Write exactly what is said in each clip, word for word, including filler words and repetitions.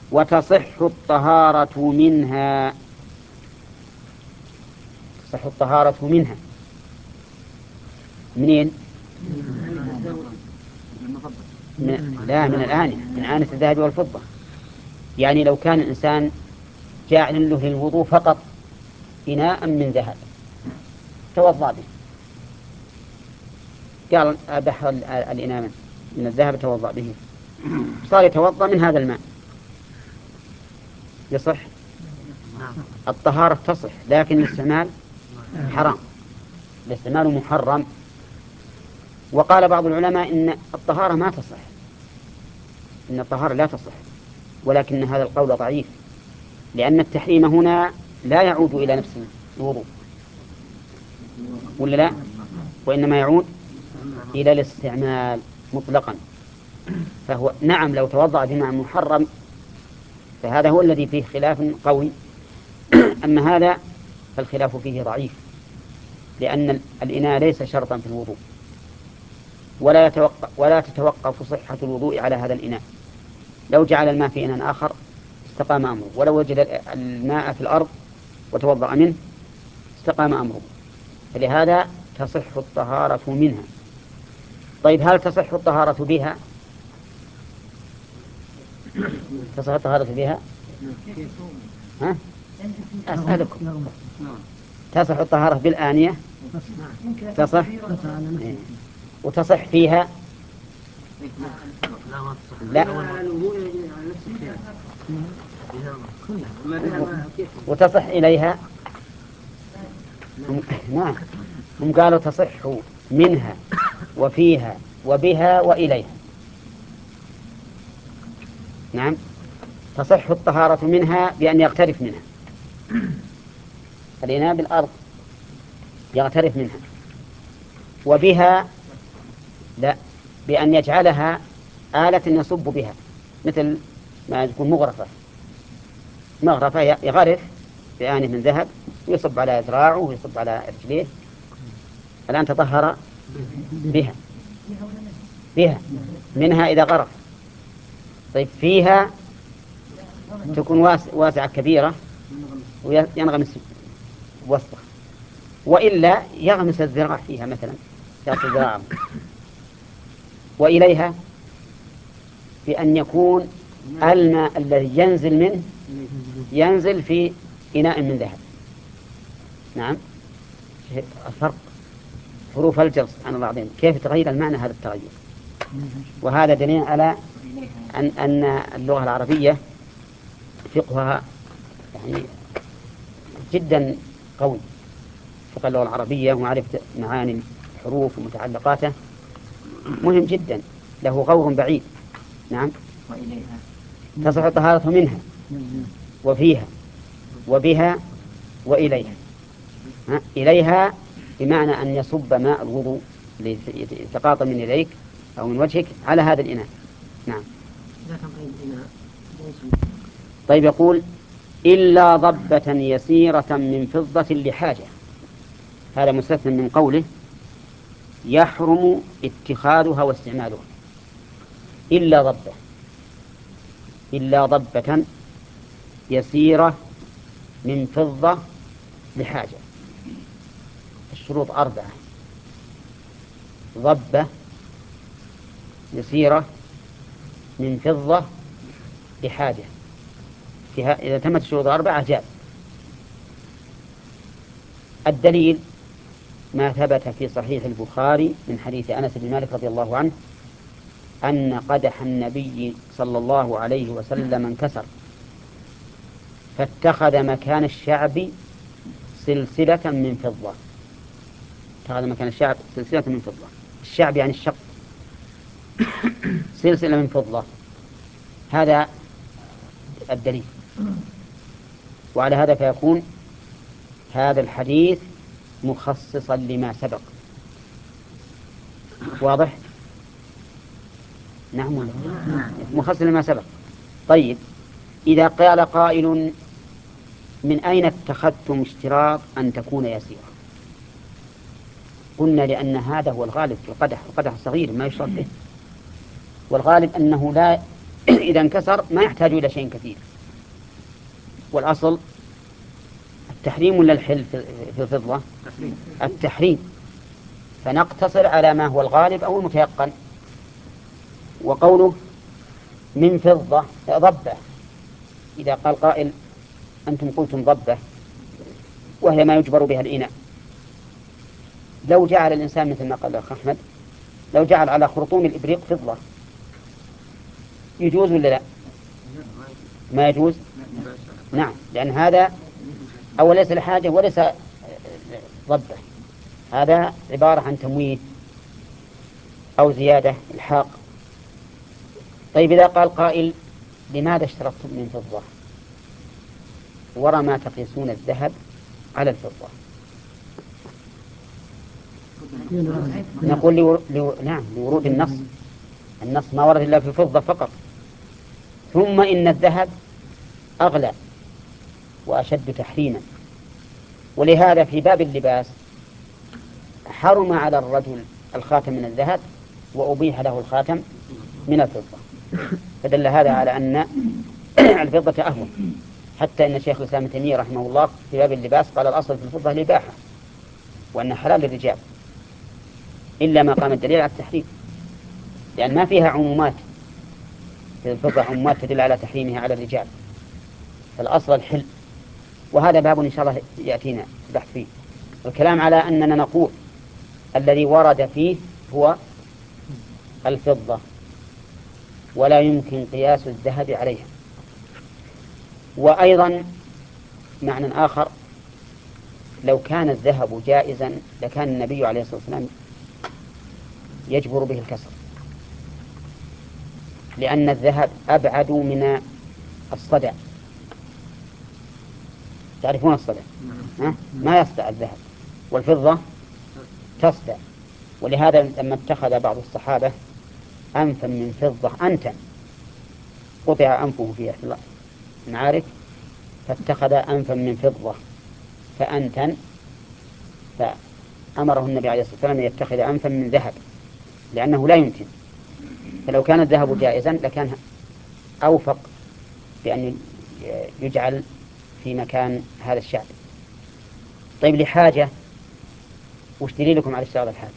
وتصح الطهارة منها. تصح الطهارة منها منين؟ من لا من الآنية، من آنية الذهب والفضة. يعني لو كان الإنسان جاعل له للوضوء فقط إناء من ذهب توضأ به، قال أبح الإناء من الذهب توضأ به، صار يتوضأ من هذا الماء، يصح؟ الطهارة تصح، لكن الاستعمال حرام، الاستعمال محرم. وقال بعض العلماء إن الطهارة ما تصح، إن الطهارة لا تصح، ولكن هذا القول ضعيف، لأن التحريم هنا لا يعود إلى نفس الوضوء ولا لا، وإنما يعود إلى الاستعمال مطلقا. فهو نعم لو توضأ بماء محرم فهذا هو الذي فيه خلاف قوي، أما هذا فالخلاف فيه ضعيف، لأن الإناء ليس شرطا في الوضوء، ولا يتوقف ولا تتوقف صحة الوضوء على هذا الإناء. لو جعل الماء في إناء آخر استقام أمره، ولو وجد الماء في الأرض وتوضأ منه استقام أمره، فلهذا تصح الطهارة منها. طيب هل تصح الطهارة بها؟ تصح الطهارة بها؟ ها؟ أسألكم، تصح الطهارة بالآنية؟ تصح؟ إيه. وتصح فيها؟ لا. وتصح إليها؟ نعم، هم قالوا تصح منها وفيها وبها وإليها. نعم، تصح الطهارة منها بأن يغترف منها، الإناء بالأرض يغترف منها. وبها لا، بأن يجعلها آلة يصب بها، مثل ما تكون مغرفة، مغرفة يغرف بآنية من ذهب ويصب على ذراعه ويصب على رجليه، الآن تطهر بها. بها منها إذا غرف. طيب فيها تكون واسعة كبيرة وينغمس وسطها، وإلا يغمس الذراع فيها مثلا يغمس ذراعه. وإليها بأن يكون الماء الذي ينزل منه ينزل في إناء من ذهب. نعم، الفرق حروف الجر سبحان الله العظيم كيف تغير المعنى هذا التغير. وهذا دليل على أن أن اللغة العربية فقهها يعني جدا قوي، فقه اللغة العربية ومعرفة معاني الحروف ومتعلقاته مهم جدا، له غور بعيد. نعم، تصح الطهارة منها وفيها وبها وإليها. إليها بمعنى أن يصب ماء الوضوء يتقاطع من يديك أو من وجهك على هذا الإناء. نعم. طيب يقول إلا ضبة يسيرة من فضة لحاجة، هذا مستثنى من قوله يحرم اتخاذها واستعمالها. إلا ضبة، إلا ضبة يسيرة من فضة لحاجة. الشروط أربعة: ضبة يسيرة من فضة لحاجة، فيها إذا تمت الشروط أربعة جاز. الدليل ما ثبت في صحيح البخاري من حديث أنس بن مالك رضي الله عنه أن قدح النبي صلى الله عليه وسلم انكسر فاتخذ مكان الشعب سلسلة من فضة. اتخذ مكان الشعب سلسلة من فضة، الشعب يعني الشق، سلسلة من فضة. هذا الدليل، وعلى هذا فيكون هذا الحديث مخصصا لما سبق. واضح؟ نعم، مخصص لما سبق. طيب إذا قال قائل من أين اتخذتم اشتراط أن تكون يسيرة؟ قلنا لأن هذا هو الغالب في القدح، القدح الصغير ما يشرط به، والغالب أنه لا إذا انكسر ما يحتاج إلى شيء كثير. والأصل التحريم ولا الحل في الفضة؟ التحريم، فنقتصر على ما هو الغالب أو المتيقن. وقوله من فضة ضبة، إذا قال قائل أنتم قلتم ضبة وهي ما يجبر بها الإناء، لو جعل الإنسان مثل ما قال الأخ أحمد، لو جعل على خرطوم الإبريق فضة يجوز ولا لا؟ ما يجوز. نعم، لأن هذا أول ليس لحاجة وليس ضبة، هذا عبارة عن تمويه أو زيادة الحاق. طيب إذا قال قائل لماذا اشترطتم من فضة ورا ما تقيسون الذهب على الفضة؟ نقول لو... لو... نعم لورود النص، النص ما ورد إلا في الفضة فقط. ثم إن الذهب أغلى وأشد تحريما، ولهذا في باب اللباس حرم على الرجل الخاتم من الذهب وأبيح له الخاتم من الفضة، فدل هذا على أن الفضة أهون. حتى إن شيخ الإسلام ابن تيمية رحمه الله في باب اللباس قال الأصل في الفضة الإباحة وأن حلال للرجال، إلا ما قام الدليل على التحريم، لأن ما فيها عمومات في الفضة، عمومات تدل على تحريمها على الرجال، فالأصل الحل. وهذا باب إن شاء الله يأتينا البحث فيه. الكلام على أننا نقول الذي ورد فيه هو الفضة، ولا يمكن قياس الذهب عليها. وأيضا معنى آخر، لو كان الذهب جائزا لكان النبي عليه الصلاة والسلام يجبر به الكسر، لأن الذهب أبعد من الصدع. تعرفون الصدع؟ ها؟ ما يصدع الذهب، والفضة تصدع. ولهذا لما اتخذ بعض الصحابة أنفا من فضة أنتن، قطع أنفه في إحدى المعارك فاتخذ أنفا من فضة فأنتن، فأمره النبي عليه الصلاة والسلام أن يتخذ أنفا من ذهب لأنه لا يمكن. فلو كان الذهب جائزا لكان أوفق بأن يجعل في مكان هذا الشعب. طيب لحاجة، وش دليلكم على اشتراط الحاجة؟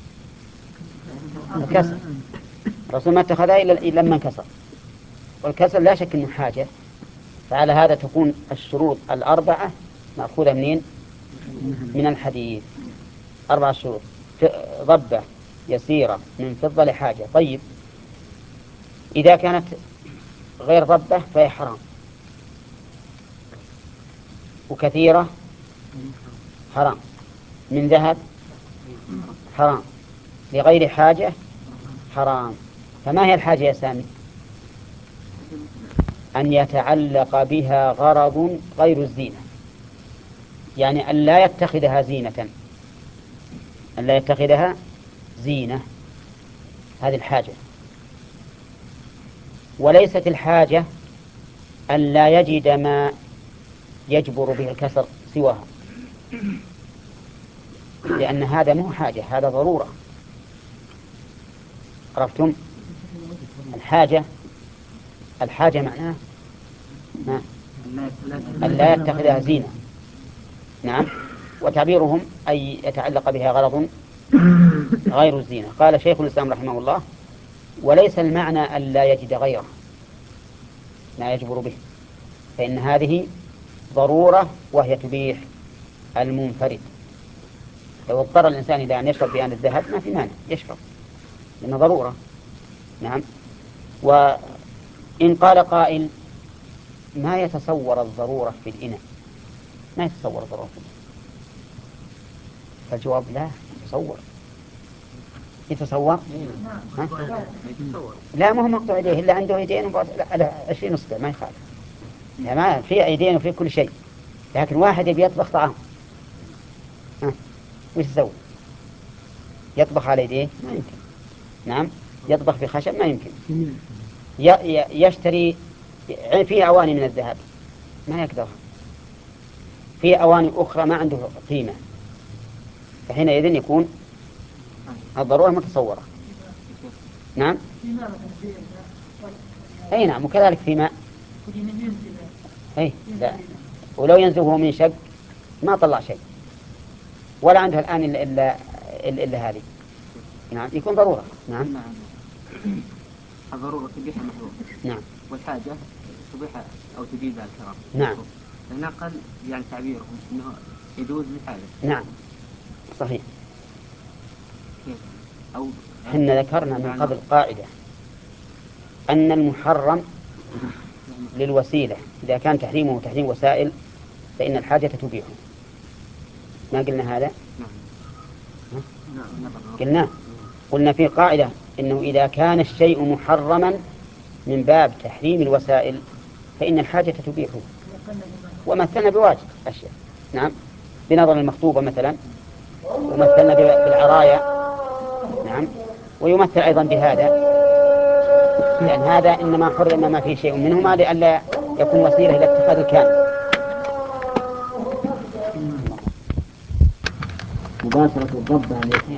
الكسر، الرسول ما اتخذها إلا لما انكسر، والكسر لا شك أنه حاجة، فعلى هذا تكون الشروط الأربعة مأخوذة منين؟ من الحديث. أربع شروط: ضبة يسيرة من فضة لحاجة. طيب إذا كانت غير ضبة فهي حرام، وكثيرة حرام، من ذهب حرام، لغير حاجة حرام. فما هي الحاجة يا سامي؟ أن يتعلق بها غرض غير الزينة، يعني أن لا يتخذها زينة، أن لا يتخذها زينة، هذه الحاجة. وليست الحاجة أن لا يجد ما يجبر به الكسر سواها، لأن هذا مو حاجة، هذا ضرورة. عرفتم؟ الحاجة الحاجة معناه أن لا يتخذها زينة. نعم، وتعبيرهم أي يتعلق بها غرض غير الزينة. قال شيخ الإسلام رحمه الله: وليس المعنى أن لا يجد غيره ما يجبر به، فإن هذه ضرورة وهي تبيح المنفرد. لو اضطر الإنسان إلى أن يشرب بآن الذهب ما في مانع يشرب، لأنه ضرورة. نعم. وإن قال قائل ما يتصور الضرورة في الإناء، ما يتصور الضرورة في الإناء، فالجواب لا يتصور. يتصور؟ لا، ما هو مقطوع يديه إلا عنده يدين على عشرين أصبع ما يخالف، يعني ما في يدين وفي كل شيء، لكن واحد يبي يطبخ طعام ها وش يسوي؟ يطبخ على يديه؟ ما يمكن. نعم، يطبخ بخشب؟ ما يمكن. يشتري في أواني من الذهب ما يقدر، في أواني أخرى ما عنده قيمة، فحينئذ يكون الضرورة متصورة. نعم. أي نعم، وكذلك في ماء. أي لا، ولو ينزل وهو من شق ما طلع شيء، ولا عندها الآن إلا إلا, إلا, إلا هذه. نعم، يكون ضرورة. نعم. الضرورة تبيح المحظور. نعم. والحاجة تبيح أو تجيز الكرام. نعم. فنقل يعني تعبيرهم أنه يجوز للحاجة. نعم صحيح. أو حنا ذكرنا من قبل قاعدة أن المحرم للوسيلة إذا كان تحريمه تحريم وسائل فإن الحاجة تبيحه. ما قلنا هذا؟ قلنا قلنا في قاعدة إنه إذا كان الشيء محرما من باب تحريم الوسائل فإن الحاجة تبيحه. ومثلنا بواجد أشياء. نعم، بنظر المخطوبة مثلا، ومثلنا بالعرايا. نعم، ويمثل أيضا بهذا، لأن هذا إنما حرم ما فيه شيء منهما لئلا يكون وسيلة إلى اتخاذ الكامل. مباشرة الضبة التي